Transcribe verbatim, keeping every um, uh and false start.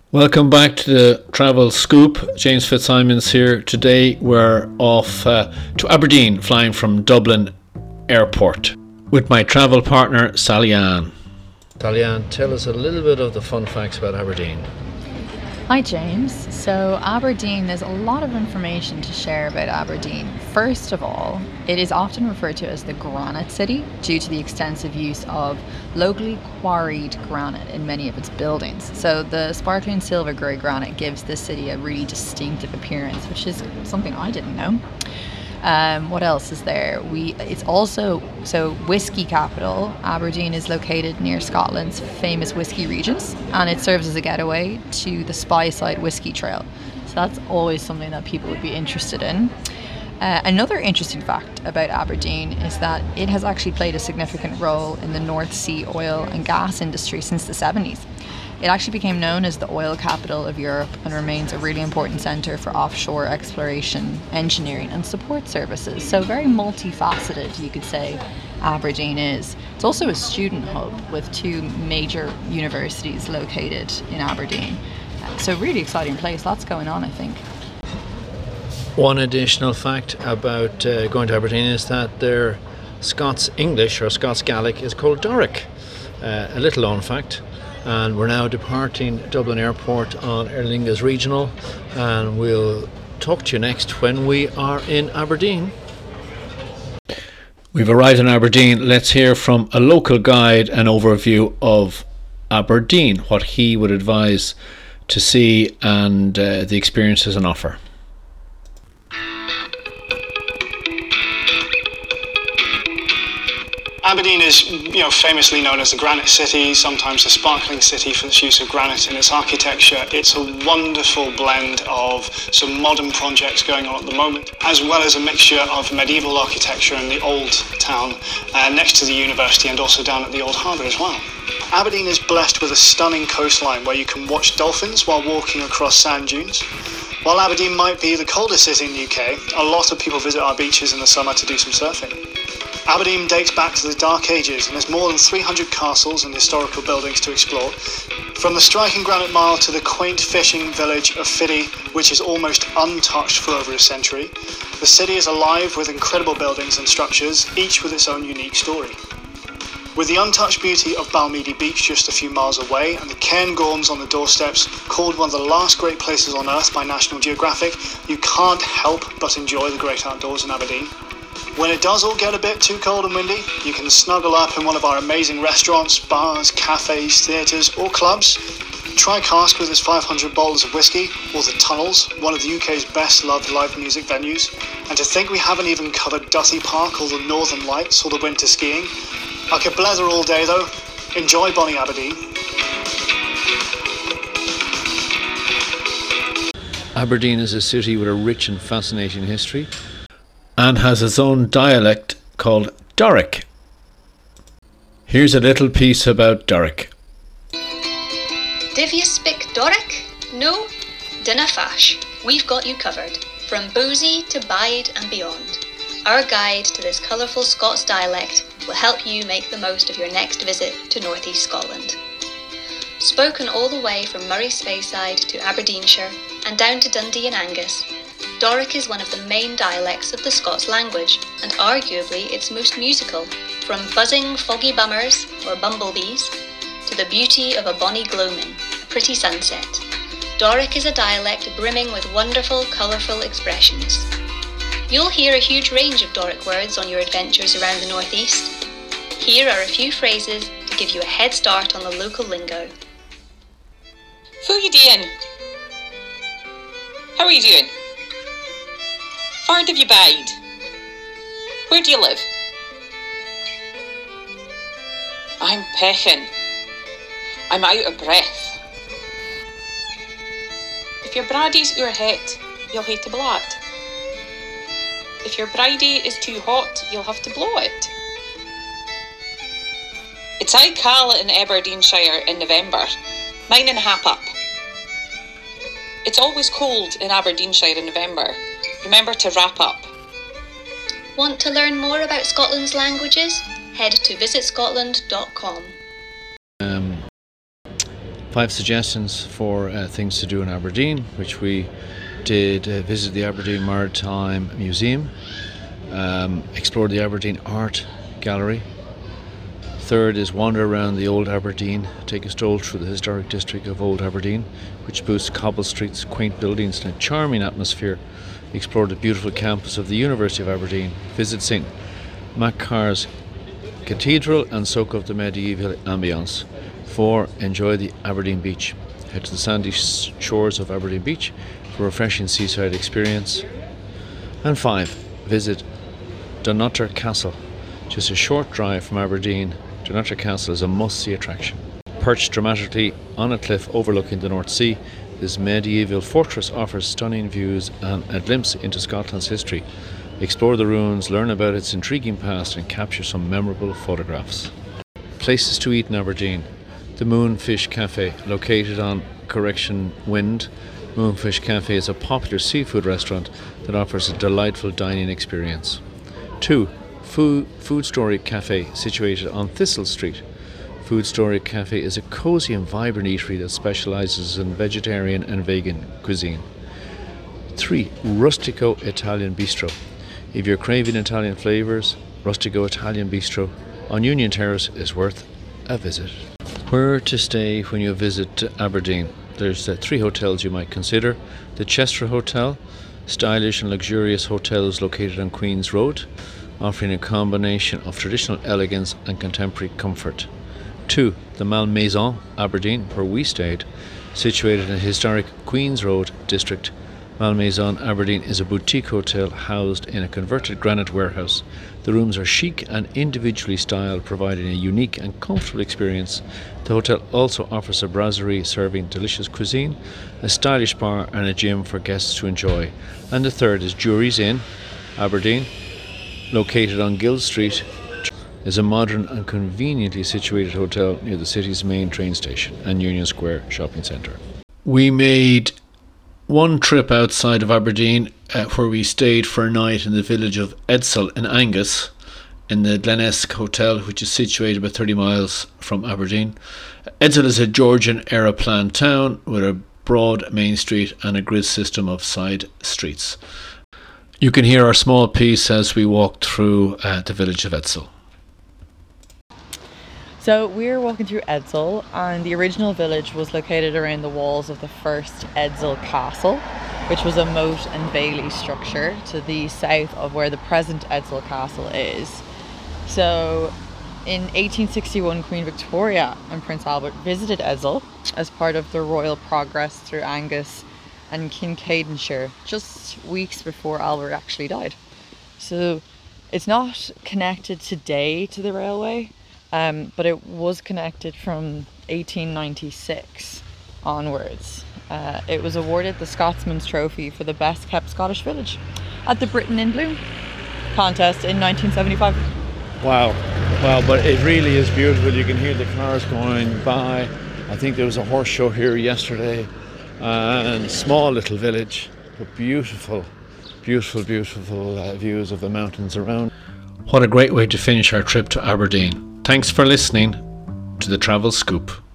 Welcome back to the Travel Scoop. James Fitzsimons here. Today we're off uh, to Aberdeen, flying from Dublin Airport with my travel partner Sally Ann. Sally Ann, tell us a little bit of the fun facts about Aberdeen. Hi James. So Aberdeen, there's a lot of information to share about Aberdeen. First of all, it is often referred to as the Granite City due to the extensive use of locally quarried granite in many of its buildings. So the sparkling silver grey granite gives this city a really distinctive appearance, which is something I didn't know. Um, what else is there? We it's also so whiskey capital. Aberdeen is located near Scotland's famous whiskey regions, and it serves as a getaway to the Speyside Whiskey Trail. So that's always something that people would be interested in. Uh, another interesting fact about Aberdeen is that it has actually played a significant role in the North Sea oil and gas industry since the seventies. It actually became known as the oil capital of Europe and remains a really important centre for offshore exploration, engineering and support services. So very multifaceted, you could say, Aberdeen is. It's also a student hub with two major universities located in Aberdeen. So really exciting place, lots going on, I think. One additional fact about uh, going to Aberdeen is that their Scots English or Scots Gaelic is called Doric. Uh, a little known fact. And we're now departing Dublin Airport on Aer Lingus Regional, and we'll talk to you next when we are in Aberdeen. We've arrived in Aberdeen. Let's hear from a local guide an overview of Aberdeen, what he would advise to see and uh, the experiences on offer. Aberdeen is, you know, famously known as the Granite City, sometimes the Sparkling City for its use of granite in its architecture. It's a wonderful blend of some modern projects going on at the moment, as well as a mixture of medieval architecture in the old town uh, next to the university and also down at the old harbour as well. Aberdeen is blessed with a stunning coastline where you can watch dolphins while walking across sand dunes. While Aberdeen might be the coldest city in the U K, a lot of people visit our beaches in the summer to do some surfing. Aberdeen dates back to the Dark Ages and has more than three hundred castles and historical buildings to explore. From the striking Granite Mile to the quaint fishing village of Fiddy, which is almost untouched for over a century, the city is alive with incredible buildings and structures, each with its own unique story. With the untouched beauty of Balmeady Beach just a few miles away and the Cairngorms on the doorsteps, called one of the last great places on earth by National Geographic, you can't help but enjoy the great outdoors in Aberdeen. When it does all get a bit too cold and windy, you can snuggle up in one of our amazing restaurants, bars, cafes, theatres or clubs. Try Cask with its five hundred bottles of whiskey, or The Tunnels, one of the U K's best loved live music venues. And to think we haven't even covered Dutty Park or the Northern Lights or the winter skiing. I could blether all day though. Enjoy Bonnie Aberdeen. Aberdeen is a city with a rich and fascinating history and has its own dialect called Doric. Here's a little piece about Doric. Div you speak Doric? No? Dinna fash. We've got you covered. From Boozy to Bide and beyond. Our guide to this colourful Scots dialect will help you make the most of your next visit to North East Scotland. Spoken all the way from Murray Speyside to Aberdeenshire and down to Dundee and Angus, Doric is one of the main dialects of the Scots language, and arguably its most musical, from buzzing foggy bummers, or bumblebees, to the beauty of a bonny gloamin', a pretty sunset. Doric is a dialect brimming with wonderful, colourful expressions. You'll hear a huge range of Doric words on your adventures around the North East. Here are a few phrases to give you a head start on the local lingo. Who you doing? How are you doing? Far have you bide? Where do you live? I'm pecking. I'm out of breath. If your bradie's your het, you'll hae to blaw it. If your bridie is too hot, you'll have to blow it. It's I call in Aberdeenshire in November, nine and a half up. It's always cold in Aberdeenshire in November. Remember to wrap up. Want to learn more about Scotland's languages? Head to visit scotland dot com. Um, Five suggestions for uh, things to do in Aberdeen, which we did uh, visit the Aberdeen Maritime Museum, um, explore the Aberdeen Art Gallery. Third is wander around the Old Aberdeen, take a stroll through the historic district of Old Aberdeen, which boasts cobble streets, quaint buildings and a charming atmosphere. Explore the beautiful campus of the University of Aberdeen, visit Saint Macar's Cathedral and soak up the medieval ambience. Four, enjoy the Aberdeen beach. Head to the sandy shores of Aberdeen Beach for a refreshing seaside experience. And five, visit Dunnottar Castle. Just a short drive from Aberdeen, Dunnottar Castle is a must-see attraction. Perched dramatically on a cliff overlooking the North Sea, this medieval fortress offers stunning views and a glimpse into Scotland's history. Explore the ruins, learn about its intriguing past and capture some memorable photographs. Places to eat in Aberdeen. The Moonfish Cafe, located on Correction Wynd. Moonfish Cafe is a popular seafood restaurant that offers a delightful dining experience. Two, Food, Food Story Cafe, situated on Thistle Street. Food Story Cafe is a cosy and vibrant eatery that specialises in vegetarian and vegan cuisine. Three, Rustico Italian Bistro. If you're craving Italian flavours, Rustico Italian Bistro on Union Terrace is worth a visit. Where to stay when you visit Aberdeen? There's uh, three hotels you might consider. The Chester Hotel, stylish and luxurious hotels located on Queen's Road, offering a combination of traditional elegance and contemporary comfort. Two, the Malmaison, Aberdeen, where we stayed, situated in the historic Queen's Road district. Malmaison Aberdeen is a boutique hotel housed in a converted granite warehouse. The rooms are chic and individually styled, providing a unique and comfortable experience. The hotel also offers a brasserie serving delicious cuisine, a stylish bar and a gym for guests to enjoy. And the third is Jury's Inn, Aberdeen, located on Guild Street, is a modern and conveniently situated hotel near the city's main train station and Union Square shopping centre. We made one trip outside of Aberdeen uh, where we stayed for a night in the village of Edsall in Angus in the Glenesk Hotel, which is situated about thirty miles from Aberdeen. Edsall is a Georgian era planned town with a broad main street and a grid system of side streets. You can hear our small piece as we walk through uh, the village of Edsall. So we're walking through Edsall, and the original village was located around the walls of the first Edsall Castle, which was a moat and bailey structure to the south of where the present Edsall Castle is. So in eighteen sixty-one, Queen Victoria and Prince Albert visited Edsall as part of their royal progress through Angus and Kincaidenshire just weeks before Albert actually died. So it's not connected today to the railway, um, but it was connected from eighteen ninety-six onwards. Uh, it was awarded the Scotsman's Trophy for the best kept Scottish village at the Britain in Bloom contest in nineteen seventy-five. Wow, wow, but it really is beautiful. You can hear the cars going by. I think there was a horse show here yesterday, and small little village, but beautiful, beautiful, beautiful uh, views of the mountains around. What a great way to finish our trip to Aberdeen. Thanks for listening to the Travel Scoop.